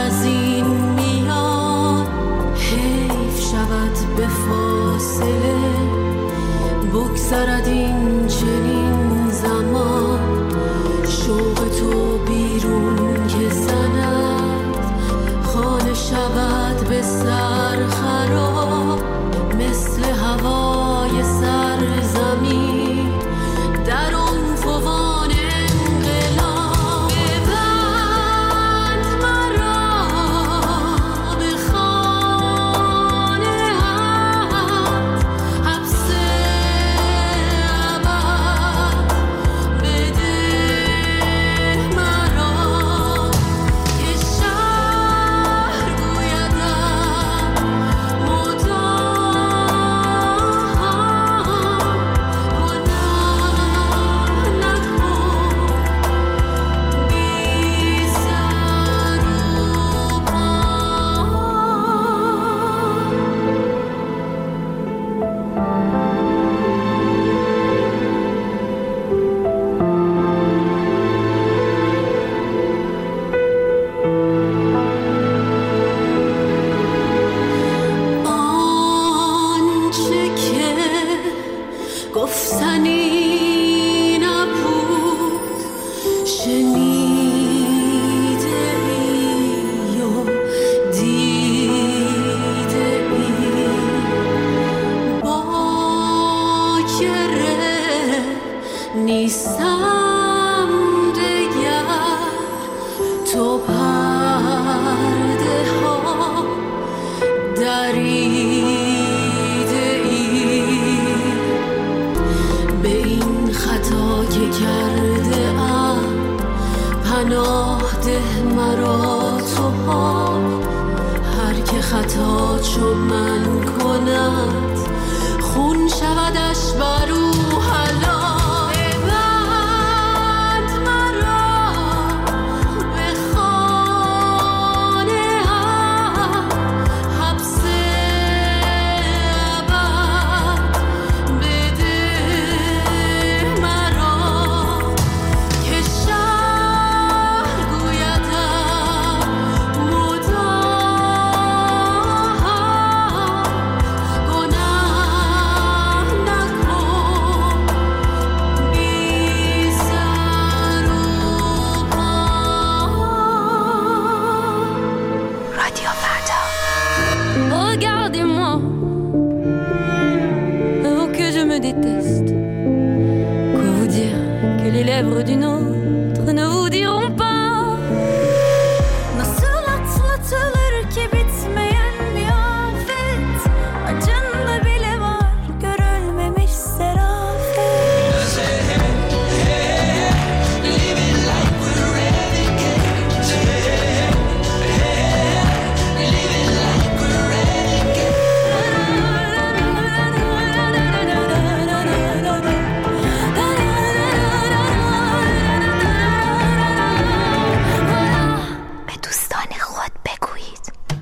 از این میاد حیف شود به فاصله بگذرد این چنین زمان شوق تو بیرون که زند خانه شود به سر خراب مثل هوای سرزمین در اون فوان انقلاب ببند مرا به خانه حبس ابد بده مرا که شهر گویدم گفتنی نبود شنیده ای و دیده ای باکره نیستم دگر تو پرده ها دریده ای به این خطا که کرده ام پناه ده مرا تو ها هر که خطا چو من کند خون شودش بر او حلا ببند مرا به خانه حبس ابد بده مرا که شهر گویدم مدام گناه نکن بی سر و پا. رادیو فردا. Regardez-moi, oh que je me déteste. Quoi vous dire que les lèvres d'une autre ne vous diront pas? Nasıl atlatılır ki bitmeyen bir afet? Acında bile var görülmemiş serafet. به دوستان خود بگویید.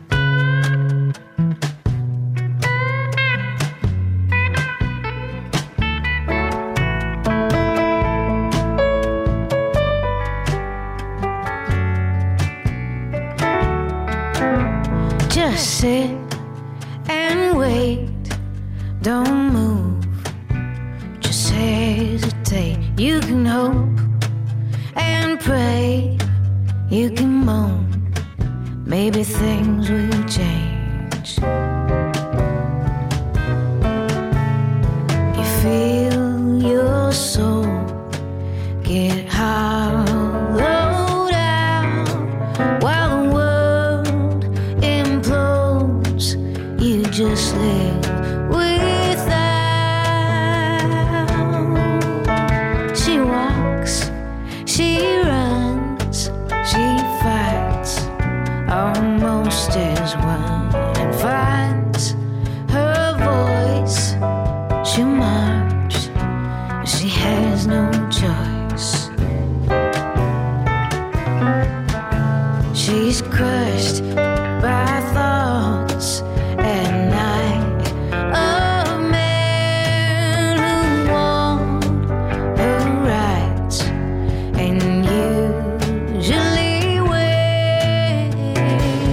Just sit and wait, don't move, just hesitate. You can hope and pray, you can moan, maybe things will change. You feel your soul get hollowed out while the world implodes. You just live without. She walks, she runs, she fights almost as one and finds her voice. She marches, she has no choice. She's crushed by thoughts at night of men who want her rights and usually win.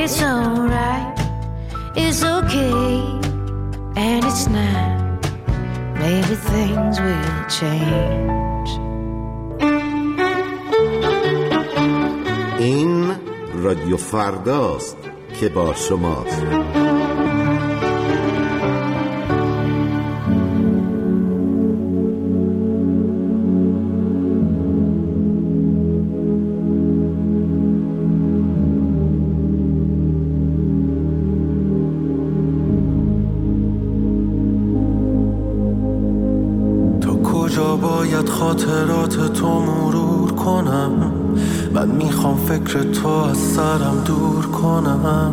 it's alright, it's okay, and it's not. Maybe things will change. این رادیو فرداست که با شماست. باید خاطرات تو مرور کنم، من میخوام فکر تو از سرم دور کنم،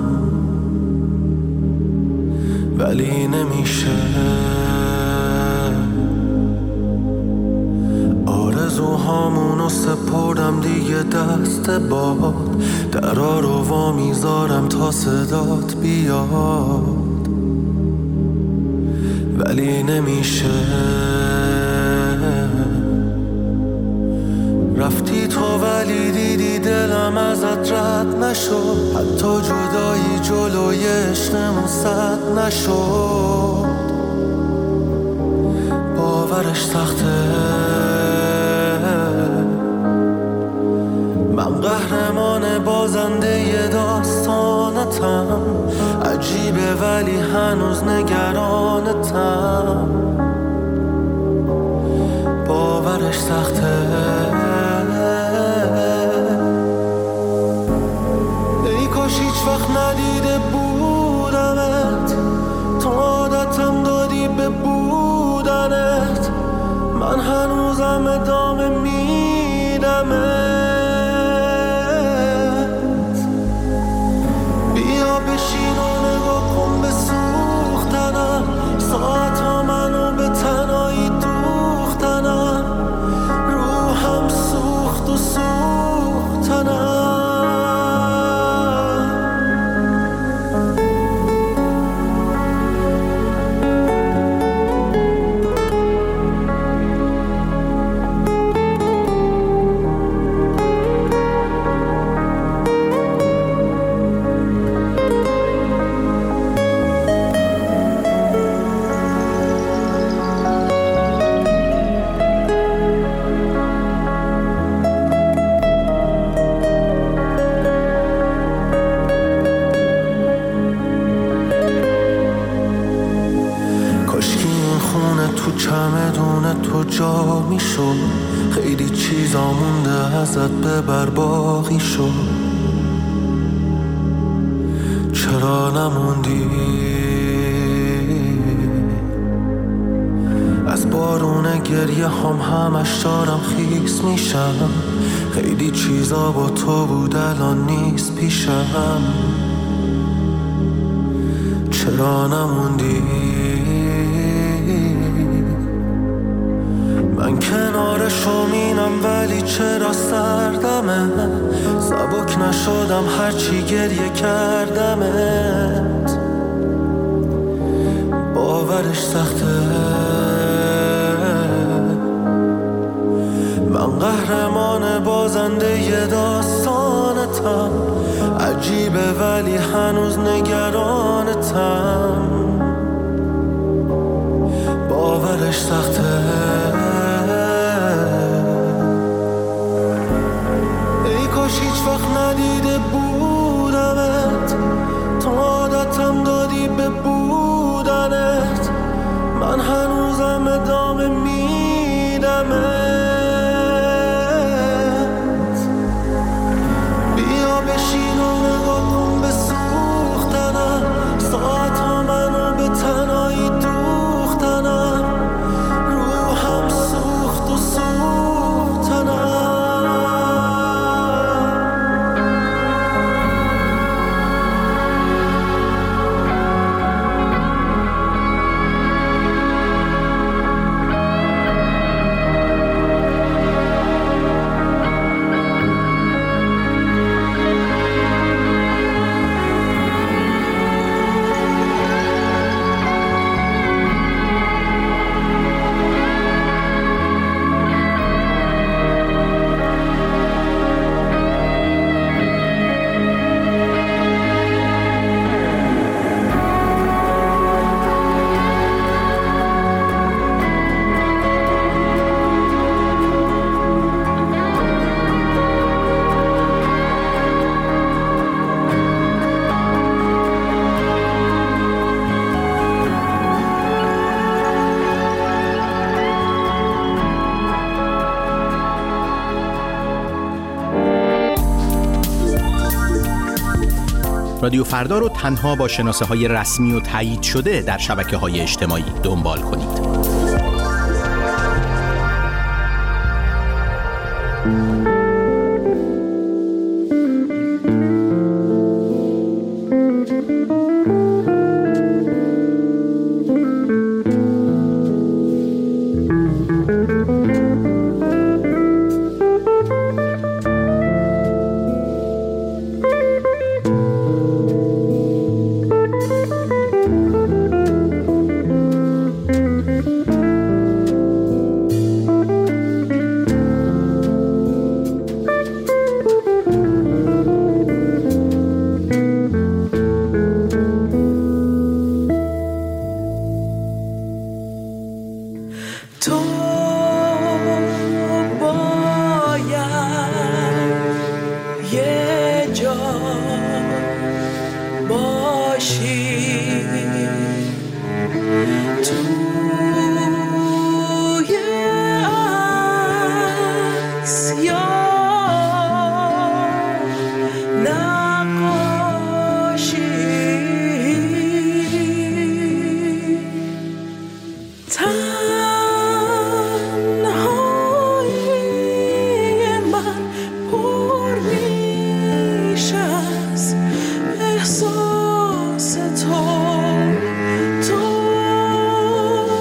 ولی نمیشه. آرزوهامونو سپردم دیگه دست باد، درا رو وا میذارم تا صدات بیاد، ولی نمیشه. رفتی تو ولی دیدی دلم ازت رد نشد، حتی جدایی جلوی عشقمون سد نشد. باورش سخته، من قهرمان بازنده ی داستانتم، عجیبه ولی هنوز نگرانتم. باورش سخته، ای کاش هیچ وقت ندیده بودمت، تو عادتم دادی به بودنت، من هنوزم ادامه میدمت. بیا بشین و نگاه کن به سوختنم، ساعت ها منو به تنهایی دوختنم، روحم سوخت و سوختنم. تو چمدون تو جا میشد، خیلی چیزا مونده ازت ببر باقی شد. چرا نموندی؟ از بارون گریه همش دارم خیس میشم، خیلی چیزا با تو بود الان نیست پیشم. چرا نموندی؟ من کنار شومینم ولی چرا سردمه، سبک نشدم هرچی گریه کردمت. باورش سخته، من قهرمان بازنده ی داستانتم، عجیبه ولی هنوز نگرانتم. باورش سخته، ای کاش هیچ وقت ندیده بودمت، تو عادتم دادی به بودنت، من هنوزم ادامه میدمت. بیا بشین و نگاه کن به سوختنم، ساعت ها منو به تنهایی دوختنم، روحم رادیو فردا رو تنها با شناسه‌های رسمی و تایید شده در شبکه‌های اجتماعی دنبال کنید. احساس تو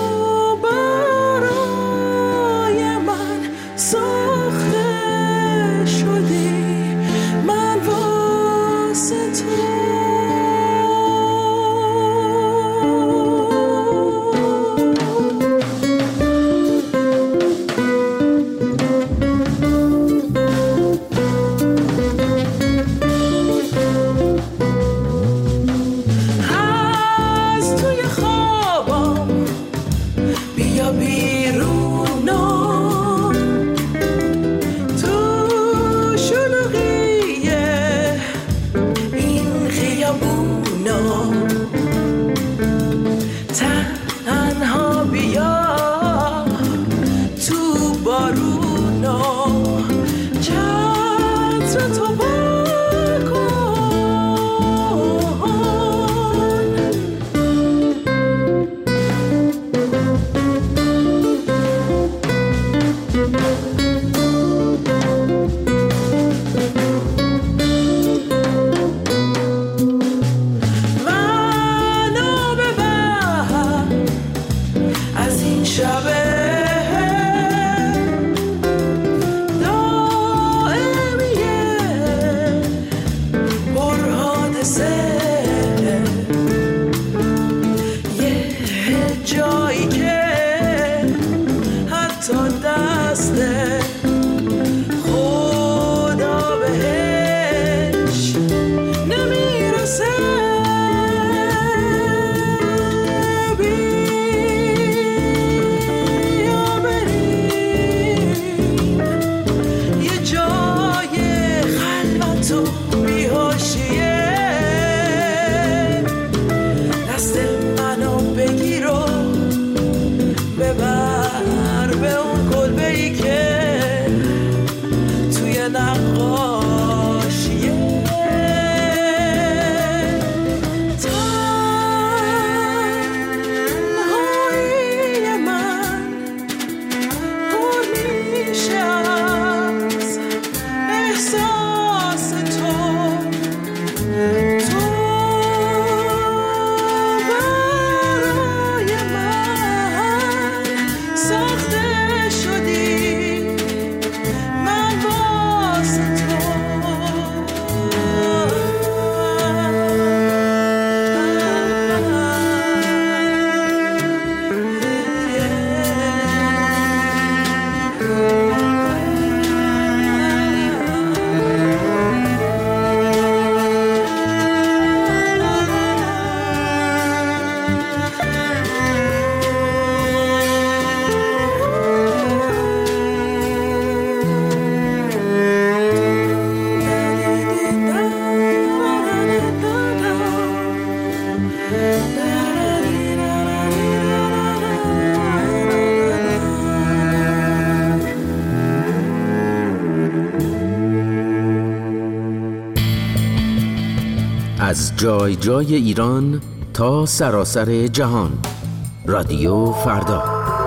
جای جای ایران تا سراسر جهان. رادیو فردا.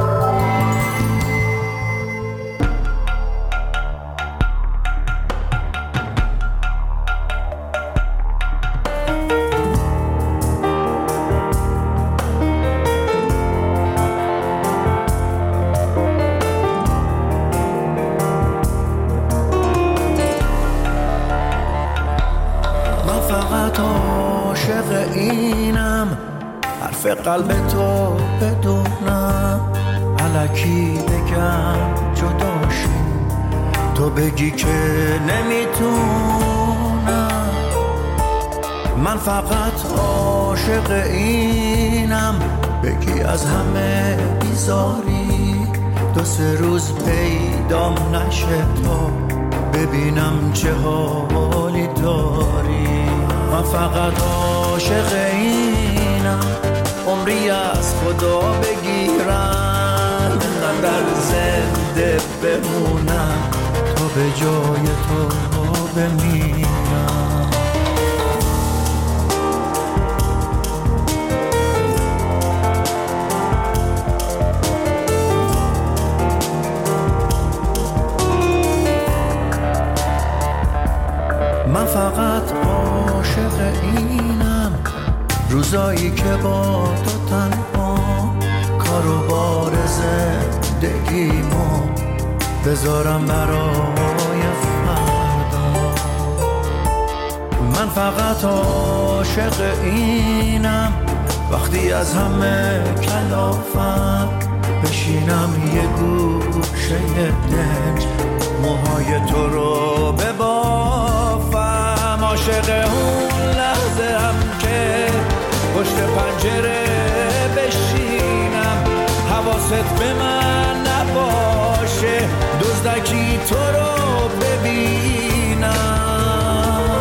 قلب تو بدونم الکی بگم جداشی تو بگی که نمیتونم من فقط عاشق اینم بگی از همه بیزاری 2-3 روز پیدام نشه تا ببینم چه حالی داری من فقط عاشق اینم عمری از خدا بگیرم در زنده بمونم تا به جای تو بمیرم من فقط عاشق اینم روزایی که با تو تنها کار و بار زندگیمو بذارم برای فردا من فقط عاشق اینم وقتی از همه کلافم بشینم یه گوشه دنج موهای تو رو ببافم عاشق اون لحظه هم که پشت پنجره بشینم حواست به من نباشه دزدکی تو رو ببینم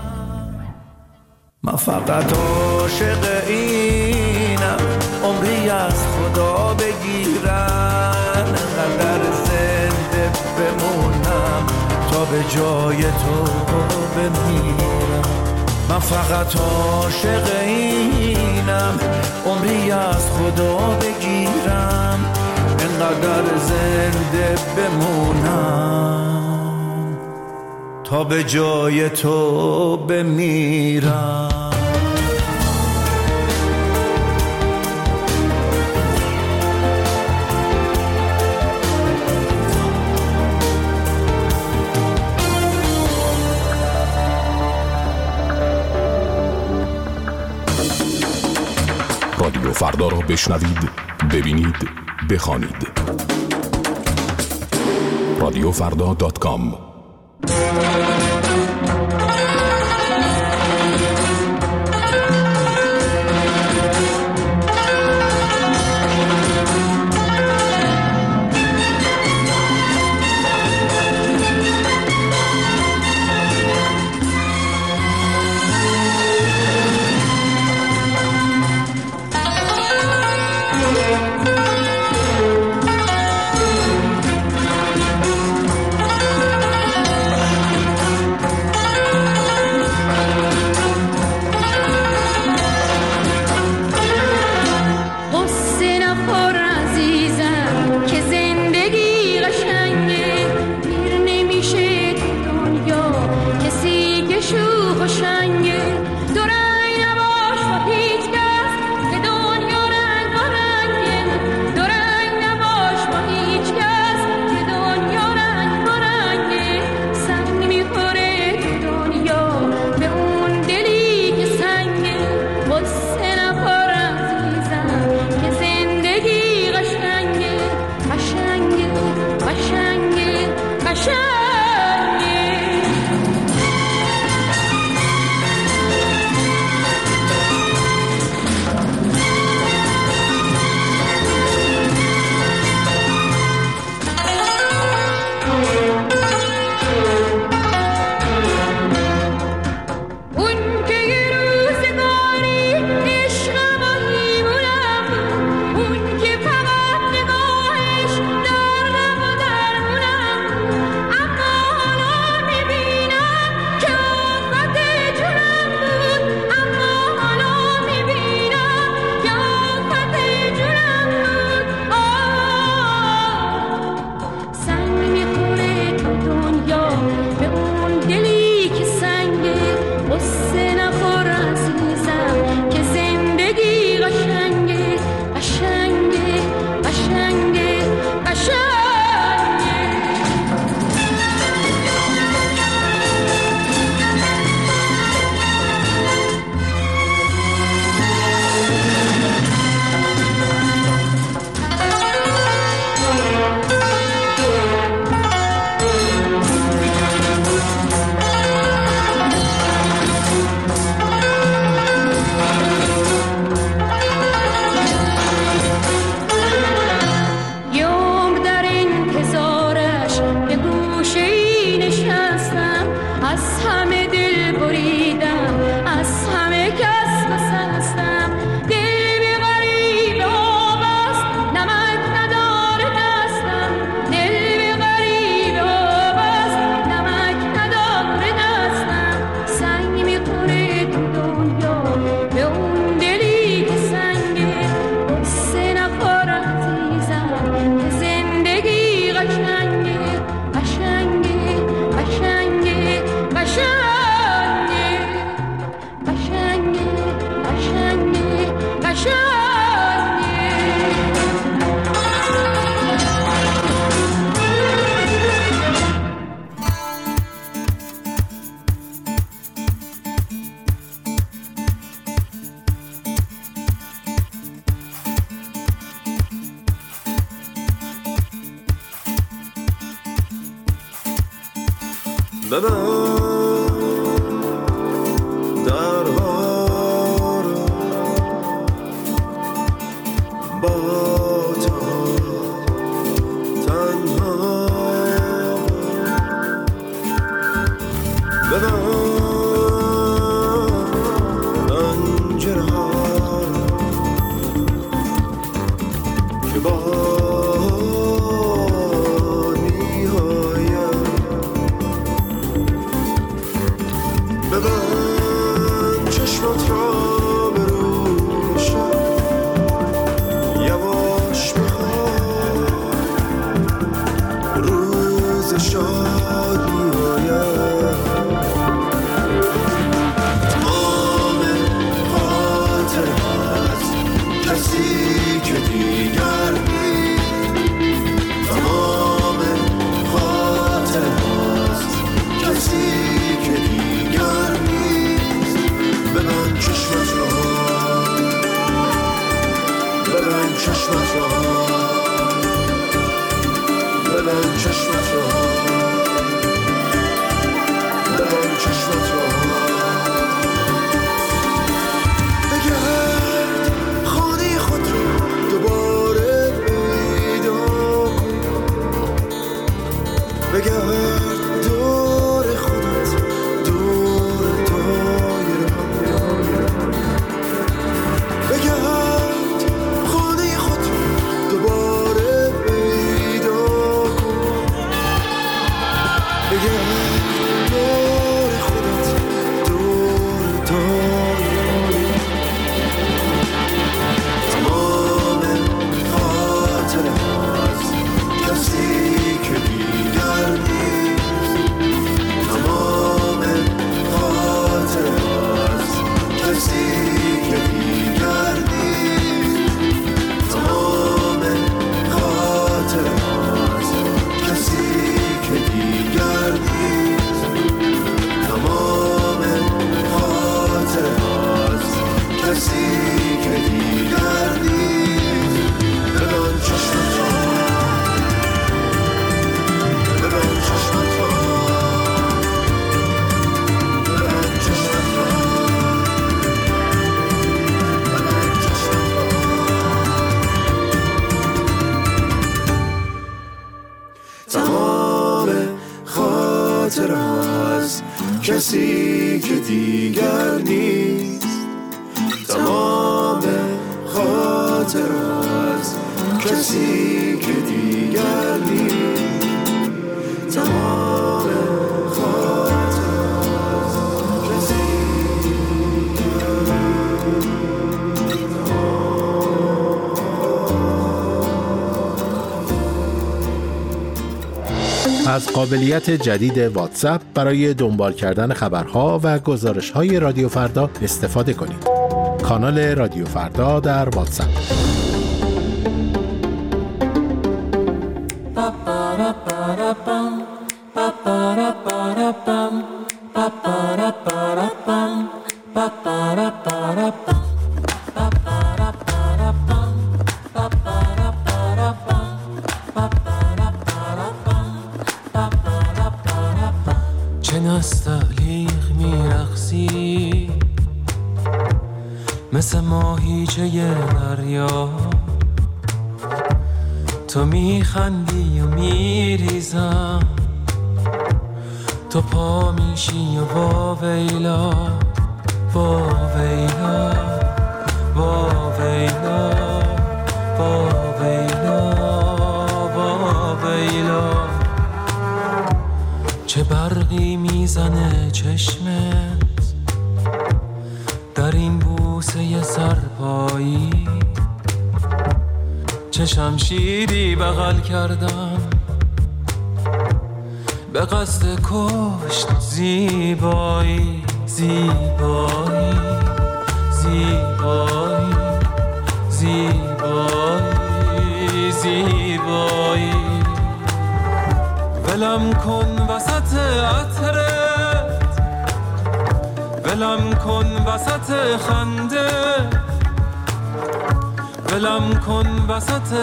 من فقط عاشق اینم عمری از خدا بگیرن قدر زنده بمونم تا به جای تو بمیرم من فقط عاشق اینم عمری از خدا بگیرم انقدر زنده بمونم تا به جای تو بمیرم رادیو فردا را بشنوید، ببینید، بخوانید. radiofrda.com کسی که دیگر نیست، تمام خاطر از کسی که دیگر نیست، تمام خاطر از کسی از قابلیت جدید واتساپ برای دنبال کردن خبرها و گزارش‌های رادیو فردا استفاده کنید. کانال رادیو فردا در واتساپ. چه نستعلیق میرقصی مثل ماهیچه دریا، تو میخندی و میریزم، تو پا میشی و واویلا واویلا واویلا واویلا واویلا، چه برقی میزنه چشمت در این بوسه سرپایی، چه شمشیری بغل کردم به قصد کشت زیبایی زیبایی زیبایی زیبایی زیبایی، ولم کن وسط عطرت، ولم کن وسط خنده، ولم کن وسط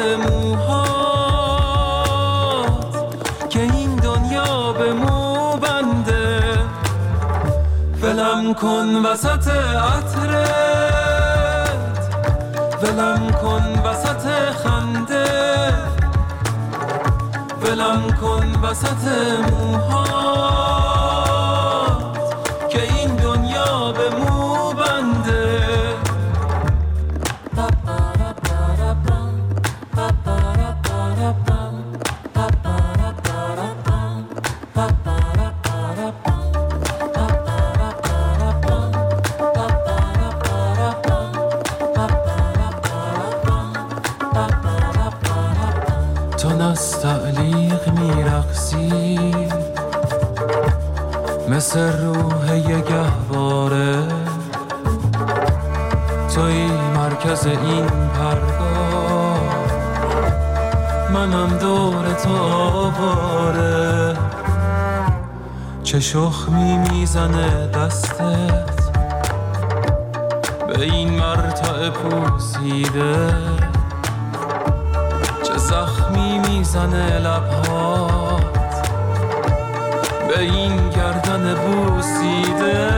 موهات که این دنیا به مو بنده، ولم کن وسط عطرت، ولم کن وسط خنده، ولم کن وسط موهات که این دنیا به مو بنده. تو نستعلیق میرقصی مثل روح یه گهواره، توی مرکز این پرگاه، منم دور تو آواره. چه شخمی میزنه دستت به این مرتع پوسیده، چه زخمی میزنه لبهات به این گردن بوسیده.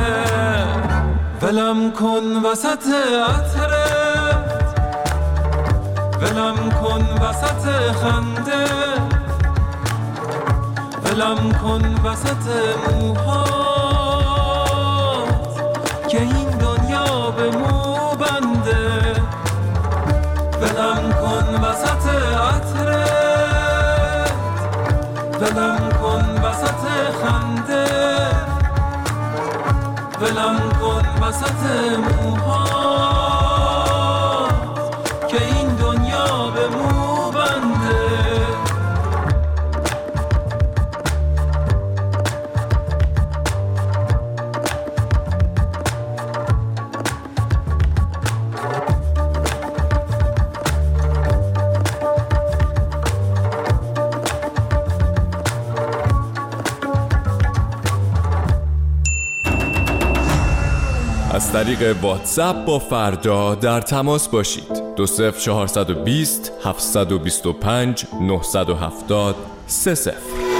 ولم کن وسط عطرت، ولم کن وسط خنده، ولم کن وسط موهات که این دنیا به مو بنده. ولم کن وسط عطرت، ولم کن وسط خنده، ولم کن وسط موهات که این دنیا به مو بنده. از طریق واتساپ با فردا در تماس باشید. 20420 725 970 30.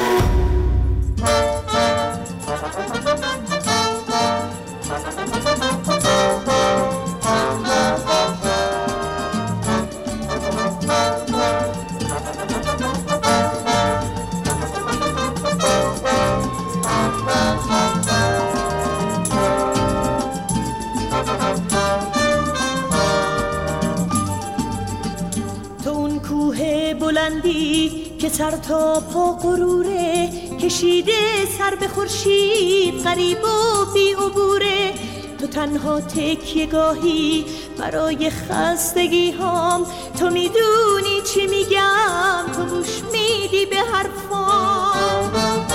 که سر تا پا غروره، کشیده سر به خورشید غریب و بی عبوره. تو تنها تکیه گاهی برای خستگی هام، تو میدونی چی میگم، تو گوش میدی به حرفام.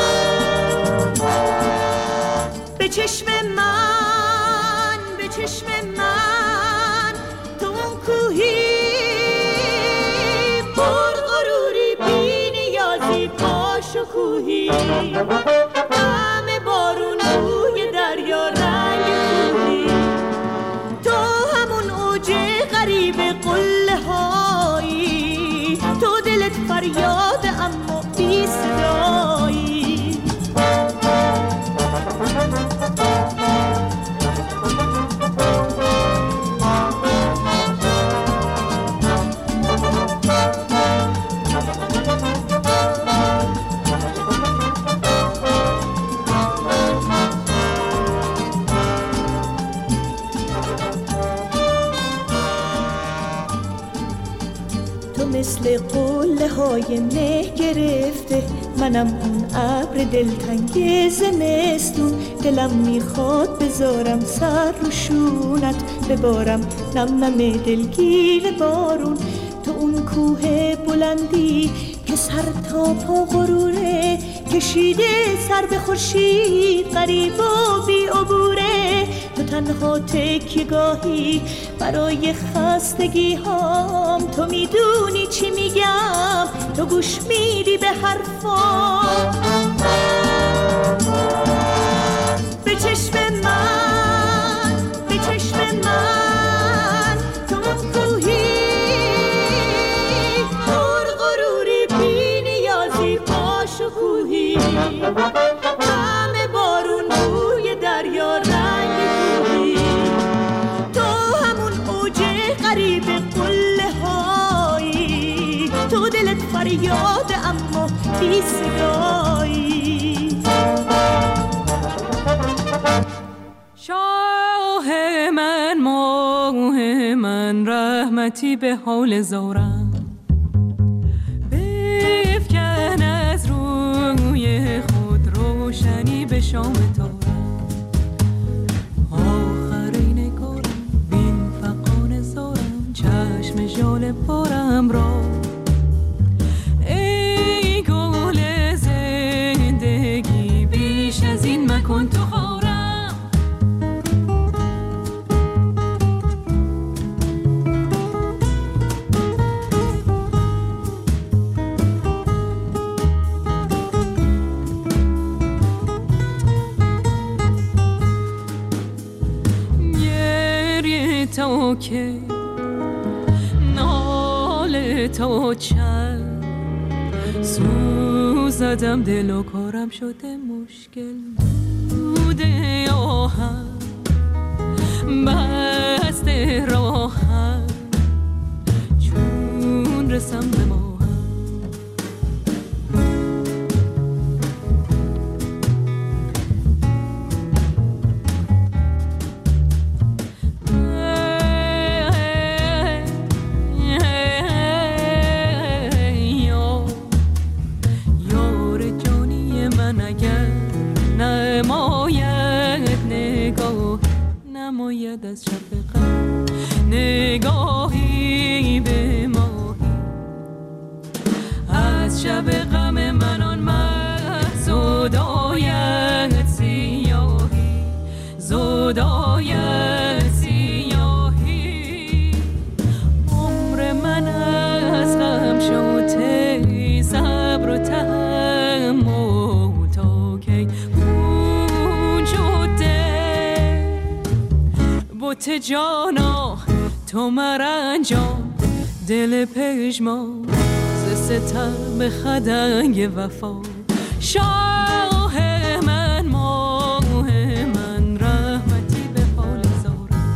به چشم من، به چشم من، تو اون کوهی با شکوهی، همه بارون روی دریا رنگ کوهی. تو همون اوج غریب قله هایی، تو دلت فریاد اما بی صدایی. مثل قله های مه گرفته، منم اون ابر دلتنگ زمستون. دلم میخواد بذارم سر رو شونت، ببارم نم نم دلگیر بارون. تو اون کوه بلندی که سر تا پا غروره، کشیده سر به خورشید غریب و بی عبوره. تو تنها تکیه گاهی برای خستگی هام، تو میدونی چی میگم، تو گوش میدی به حرفام. به چشم من، به چشم من، تو اون کوهی پر غروری بی نیازی با شکوهی. همه بارون روی دریا غریب قله هایی، تو دلت فریاد اما بی صدایی. شاه من ماه من رحمتی به حال زارم، بفکن از روی خود روشنی به شام تارم. آخرین کارم بین فقان زارم، چشم ژاله پارم را. ای گل زندگی بیش از این مکن تو خارم. تو که ناله تو چند سوزدم، دل و کارم شده مشکل بوده. آهم بسته راهم چون رسم به ماهم. نماید از شفقت نگاهی به ماهی، از شب غم من آن محض زداید سیاهی، زداید سیاهی. عمر من از غم شده صبر و تحمل تا کی خون شده. بوت جانا تو مرنجان، دل پژمان ز ستم خدنگ وفا. شاه من ماه من رحمتی به حال زارم.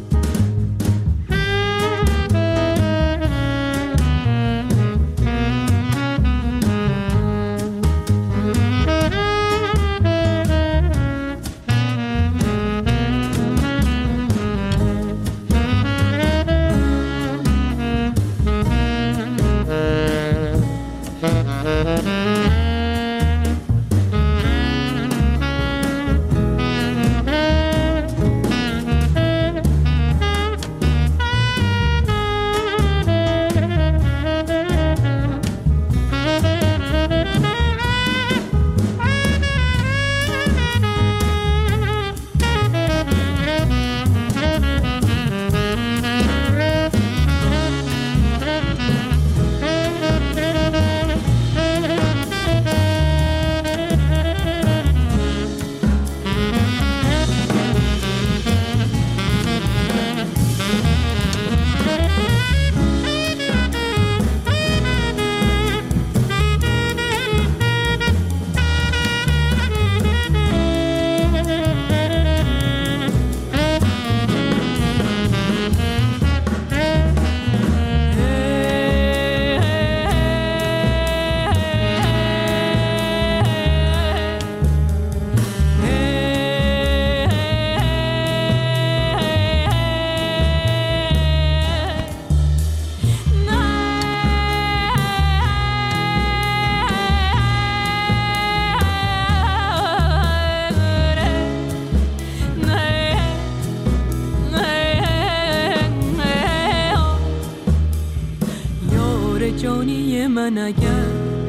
جانی من اگر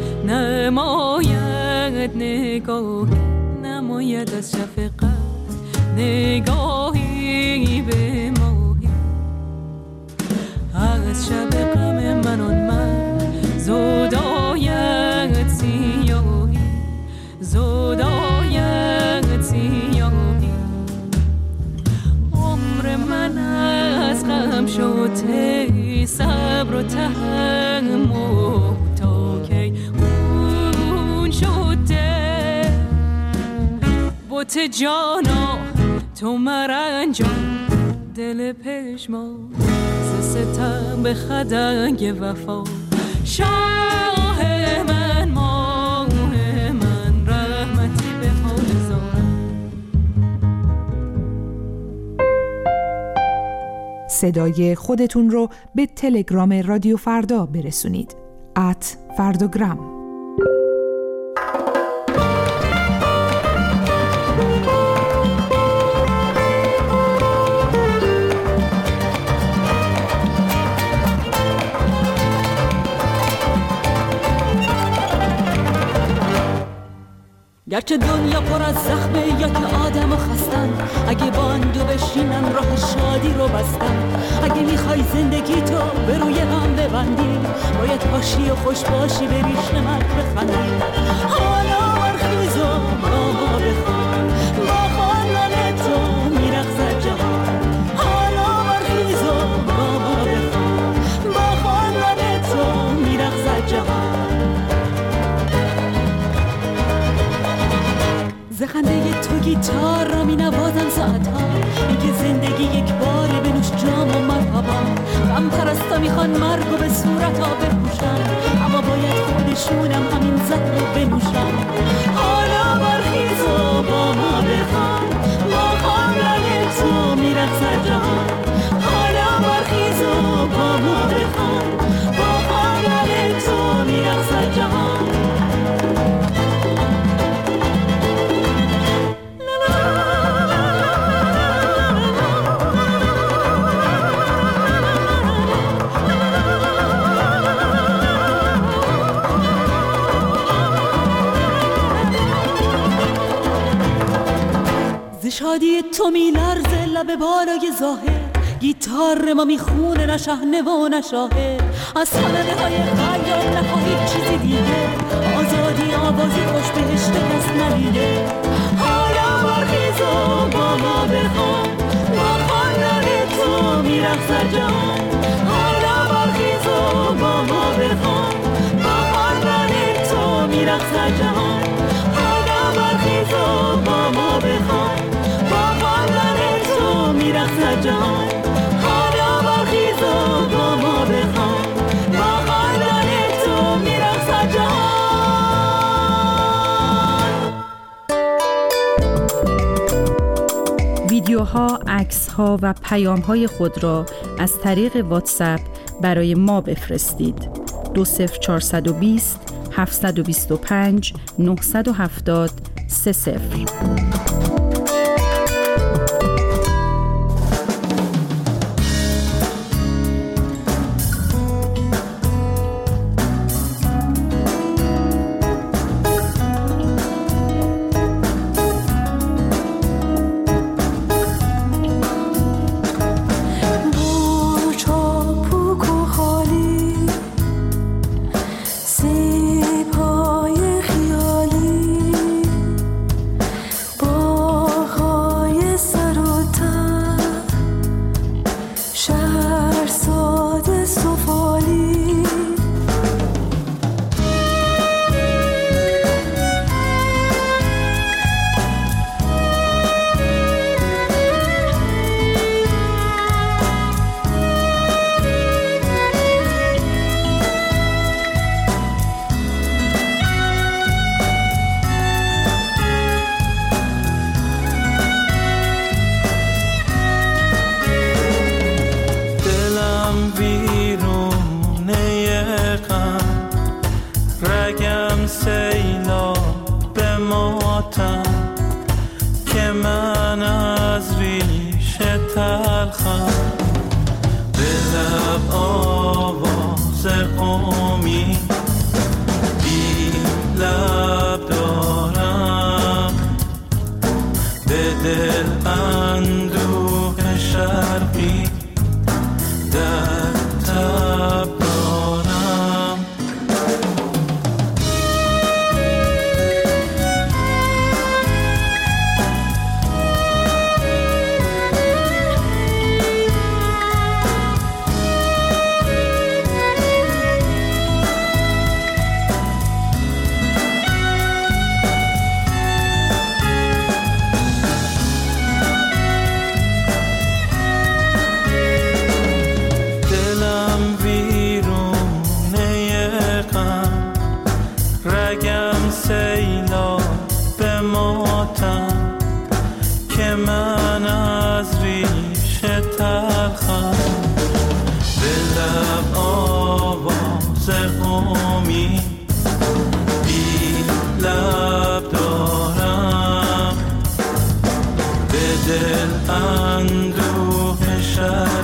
نماید نگاهی، نماید از شفقت نگاهی به ماهی. از شب غم من آن من زداید سیاهی، زداید سیاهی. عمر من از غم شده صبر و تحمل تا کی خون شده. بوت جانا تو مرنجان، دل دل پژمان ز ستم به خدنگ وفا شاه من ماه من رحمتی به حال زارم. صدای خودتون رو به تلگرام رادیو فردا برسونید @فرداگرام. گرچه دنیا پر از زخمه یا که آدم و خستن، اگه باندو بشینن راه شادی رو بستن. اگه میخوای زندگی تو به روی هم ببندی، باید باشی و خوش باشی بریش نمک بخندی. حالا برخیز و با ما بخوان، با خواندن تو میرقصد جهان. حالا برخیز و با ما بخوان، با خواندن تو میرقصد جهان. خنده تو گیتار را می نوازم ساعتها، میگه زندگی یک باره بنوش جام و مرحبا. غم پرستا میخوان مرگو به صورتا بپوشن، اما باید خودشونم همین زهر رو بنوشن. حالا برخیز و با ما بخوان، با خواندن تو میرقصد جهان. حالا برخیز و با ما بخوان، با خواندن تو میرقصد جهان. شادی تو میلرزه لب بالای ظاهر، گیتار ما میخونه نه شحنه و نه شاهه. از خانده های خیال نخواهید چیزی دیگه، آزادی آوازی خوش بهشت کس ندیده. حالا برخیز و با ما بخوان، با خواندن تو میرقصد جهان. حالا برخیز و با ما بخوان، با خواندن تو میرقصد جهان. حالا برخیز و با ما بخوان، میرقصد جهان. حالا برخیز و با ما بخوان، با خواندن تو میرقصد جهان. ویدیوها، عکس‌ها و پیام‌های خود را از طریق واتساپ برای ما بفرستید. 20420 725 970 30. زیبای خیالی با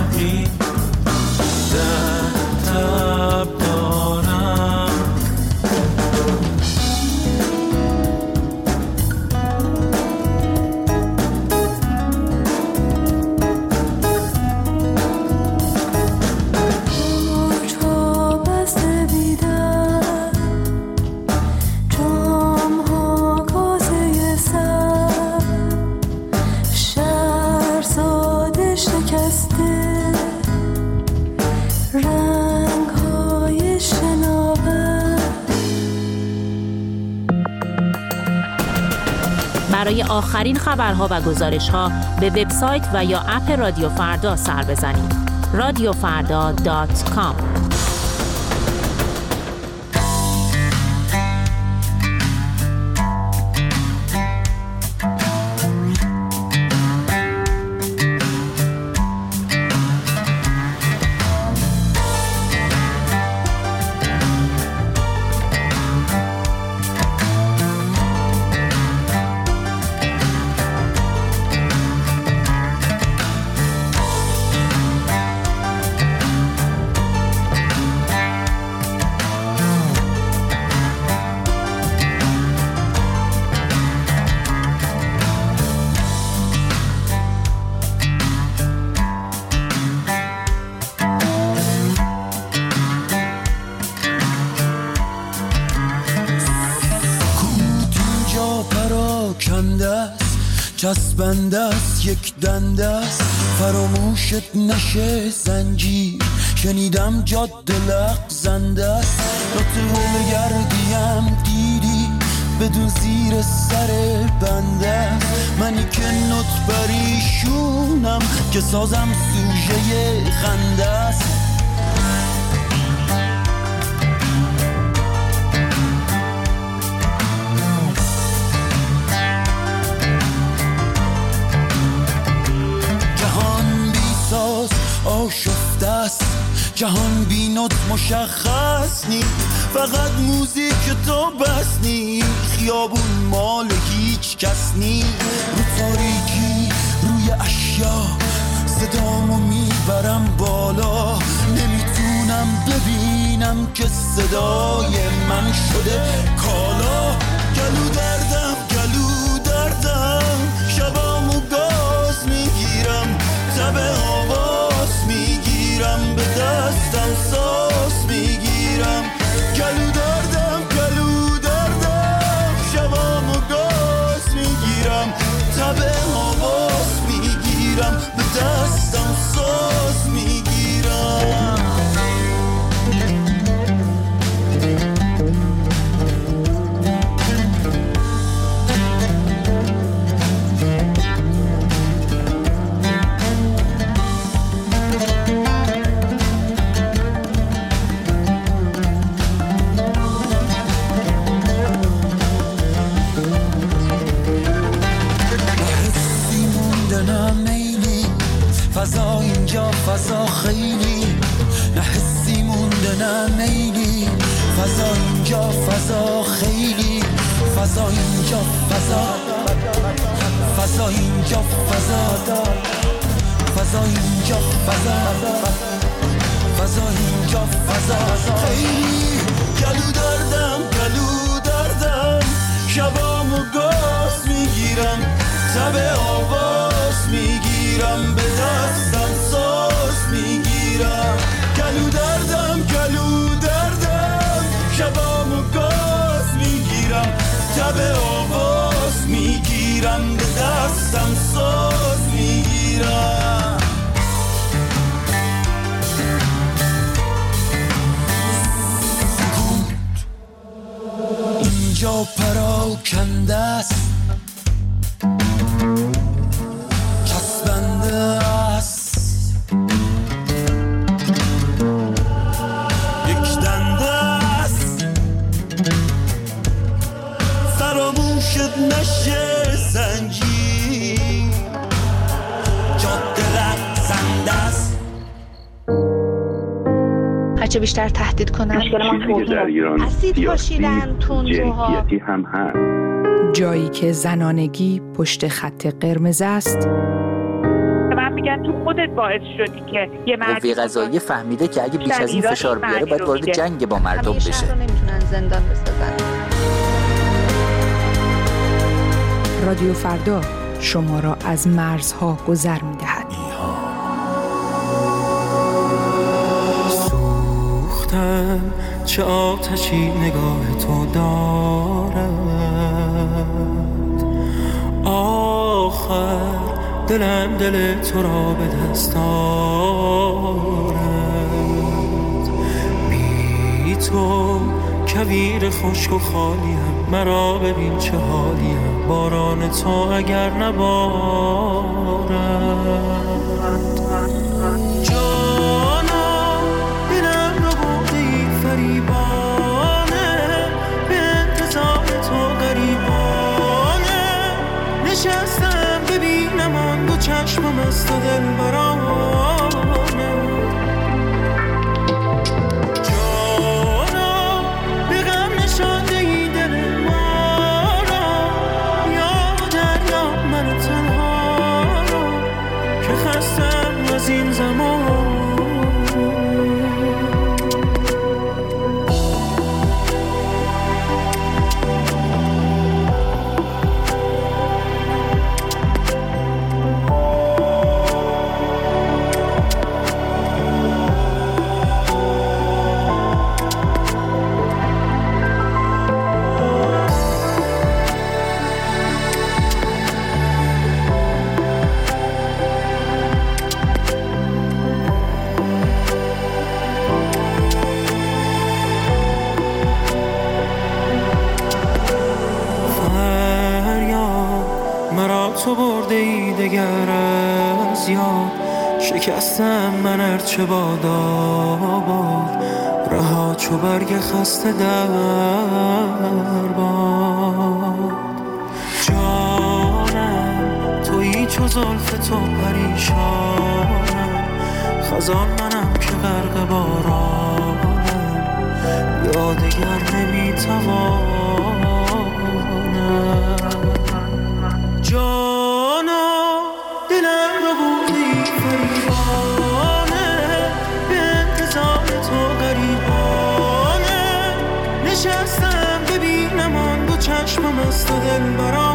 ماهی در تب دارم. برای آخرین خبرها و گزارش‌ها به وبسایت و یا اپ رادیو فردا سر بزنید. radiofarda.com. چسبنده است یک دنده است فراموشت نشه زنجیر شنیدم جاده لغزنده است نطول گردیم دیدی بدون زیر سر بنده است منی که نط بریشونم که سازم سوژه خنده است آشفته است جهان بی نط مشخص نی فقط موزیک تو بس نی خیابون مال هیچ کس نی رو تاریکی روی اشیا صدامو میبرم بالا نمیتونم ببینم که صدای من شده کالا گلو دردم شبامو گاز میگیرم تب آواز میگیرم به دستم ساز میگیرم گلو دردم شبامو گاز میگیرم تب آواز میگیرم به دستم ساز میگیرم فضا اینجا فضا خیلی نه حسی مونده نه میلی فضا اینجا فضا خیلی فضا اینجا فضا اینجا فضا اینجا فضا اینجا فضا خیلی گلو دردم شبامو گاز میگیرم تب آواز میگیرم به دستم ساز میگیرم گلو دردم شبامو گاز میگیرم تب آواز میگیرم به دستم ساز میگیرم اینجا پراکنده است چسبنده است یک دنده است فراموشت نشه زنجیر جاده لغزنده است هرچه بیشتر تهدید کنن چیزی در ایران اسید پاشیدن تندروها هم هست جایی که زنانگی پشت خط قرمز است. من میگن تو خودت باعث شدی که یه قوه قضاییه فهمیده که اگه بیش از این فشار بیاره باید وارد جنگ با مردم بشه. شهر رو نمیتونن زندان بسازن. رادیو فردا شما را از مرزها گذر می‌دهد. سوختم چه آتشی نگاه تو دارد، آخر دلم دل تو را به دست آرد. بی تو کویر خشک و خالیم، مرا ببین چه حالیم، باران تو اگر نبارد. جانا دلم رو بودی فریبانه، به انتظار تو غریبانه، نشستم ببینم آن دو چشمم است و دل برانه. جانا به غم نشانده ای دل ما را، یا دریا من تنها را که خستم از این زمان. تو برده ای دگر از یاد، شکستم من ارچه باد آباد، رها چو برگ خسته در باد. جانم تویی چو زلف تو پریشانم، خزان منم که غرق بارانم، یا دگر نمیتوانم. جانا دلم رو بودی فریبانه، به انتظار تو غریبانه، نشستم ببینم آن دو چشمم است و دل برانه.